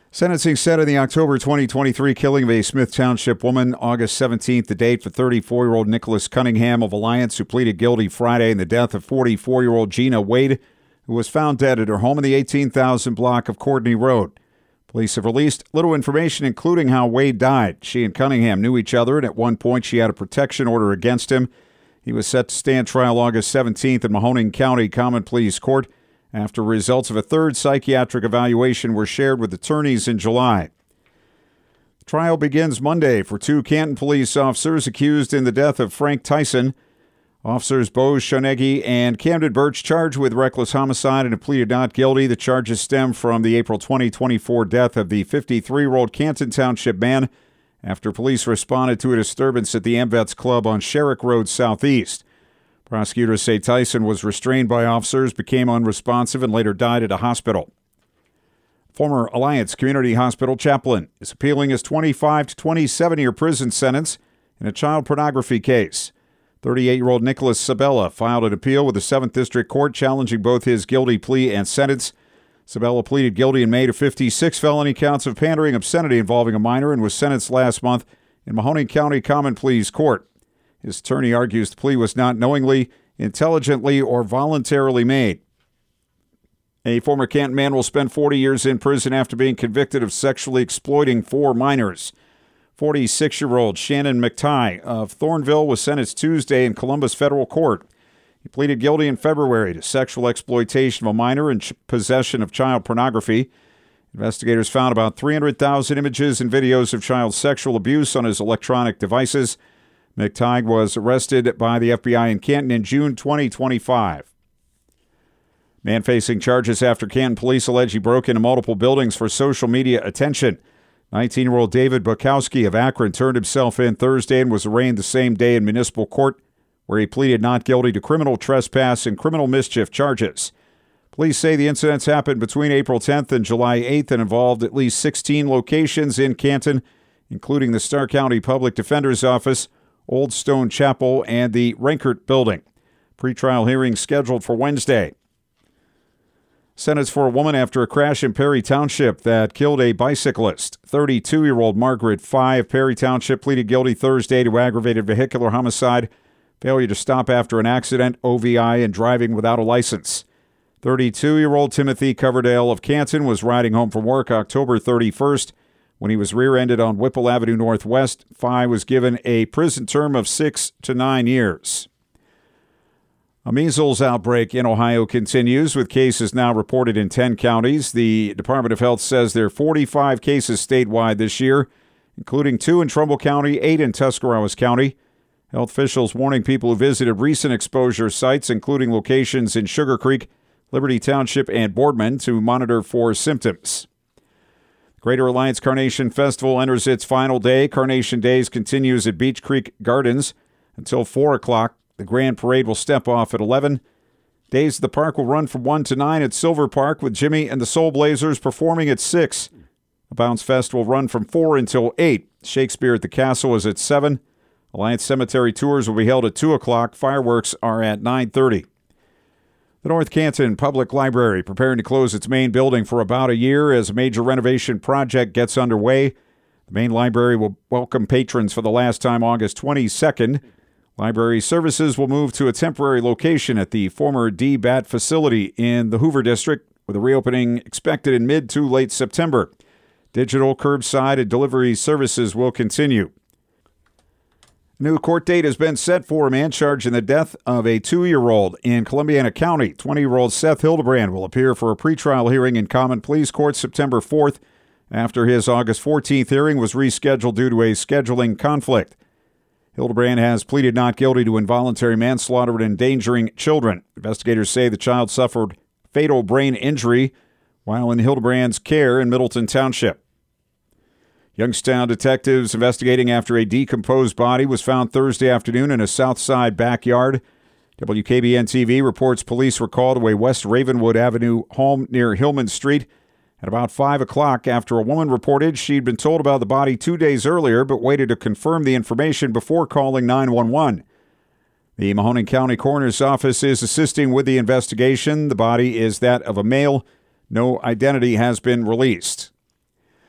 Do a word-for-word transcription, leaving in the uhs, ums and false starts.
Sentencing set in the October twenty twenty-three killing of a Smith Township woman. August seventeenth, the date for thirty-four-year-old Nicholas Cunningham of Alliance, who pleaded guilty Friday in the death of forty-four-year-old Gina Wade, who was found dead at her home in the eighteen thousand block of Courtney Road. Police have released little information, including how Wade died. She and Cunningham knew each other, and at one point she had a protection order against him. He was set to stand trial August seventeenth in Mahoning County Common Pleas Court after results of a third psychiatric evaluation were shared with attorneys in July. The trial begins Monday for two Canton police officers accused in the death of Frank Tyson. Officers Bo Shonegi and Camden Birch charged with reckless homicide and have pleaded not guilty. The charges stem from the April twenty twenty-four death of the fifty-three-year-old Canton Township man after police responded to a disturbance at the AmVets Club on Sherrick Road Southeast. Prosecutors say Tyson was restrained by officers, became unresponsive, and later died at a hospital. Former Alliance Community Hospital chaplain is appealing his twenty-five to twenty-seven-year prison sentence in a child pornography case. thirty-eight-year-old Nicholas Sabella filed an appeal with the seventh District Court challenging both his guilty plea and sentence. Sabella pleaded guilty in May to fifty-six felony counts of pandering obscenity involving a minor and was sentenced last month in Mahoning County Common Pleas Court. His attorney argues the plea was not knowingly, intelligently, or voluntarily made. A former Canton man will spend forty years in prison after being convicted of sexually exploiting four minors. forty-six-year-old Shannon McTighe of Thornville was sentenced Tuesday in Columbus Federal Court. He pleaded guilty in February to sexual exploitation of a minor and possession of child pornography. Investigators found about three hundred thousand images and videos of child sexual abuse on his electronic devices. McTighe was arrested by the F B I in Canton in June twenty twenty-five. Man facing charges after Canton police allege he broke into multiple buildings for social media attention. nineteen-year-old David Bukowski of Akron turned himself in Thursday and was arraigned the same day in municipal court, where he pleaded not guilty to criminal trespass and criminal mischief charges. Police say the incidents happened between April tenth and July eighth and involved at least sixteen locations in Canton, including the Starr County Public Defender's Office, Old Stone Chapel, and the Renkert Building. Pretrial hearing scheduled for Wednesday. Sentence for a woman after a crash in Perry Township that killed a bicyclist. thirty-two-year-old Margaret Fye of Perry Township pleaded guilty Thursday to aggravated vehicular homicide, failure to stop after an accident, O V I, and driving without a license. thirty-two-year-old Timothy Coverdale of Canton was riding home from work October thirty-first when he was rear-ended on Whipple Avenue Northwest. Fye was given a prison term of six to nine years. A measles outbreak in Ohio continues, with cases now reported in ten counties. The Department of Health says there are forty-five cases statewide this year, including two in Trumbull County, eight in Tuscarawas County. Health officials warning people who visited recent exposure sites, including locations in Sugar Creek, Liberty Township, and Boardman, to monitor for symptoms. Greater Alliance Carnation Festival enters its final day. Carnation Days continues at Beach Creek Gardens until four o'clock. The Grand Parade will step off at eleven. Days of the Park will run from one to nine at Silver Park, with Jimmy and the Soul Blazers performing at six. The Bounce Fest will run from four until eight. Shakespeare at the Castle is at seven. Alliance Cemetery tours will be held at two o'clock. Fireworks are at nine thirty. The North Canton Public Library preparing to close its main building for about a year as a major renovation project gets underway. The main library will welcome patrons for the last time August twenty-second. Library services will move to a temporary location at the former D B A T facility in the Hoover District, with a reopening expected in mid to late September. Digital, curbside, and delivery services will continue. A new court date has been set for a man charged in the death of a two-year-old in Columbiana County. twenty-year-old Seth Hildebrand will appear for a pretrial hearing in Common Pleas Court September fourth, after his August fourteenth hearing was rescheduled due to a scheduling conflict. Hildebrand has pleaded not guilty to involuntary manslaughter and endangering children. Investigators say the child suffered fatal brain injury while in Hildebrand's care in Middleton Township. Youngstown detectives investigating after a decomposed body was found Thursday afternoon in a South Side backyard. W K B N T V reports police were called to a West Ravenwood Avenue home near Hillman Street at about five o'clock after a woman reported she'd been told about the body two days earlier but waited to confirm the information before calling nine one one. The Mahoning County Coroner's Office is assisting with the investigation. The body is that of a male. No identity has been released.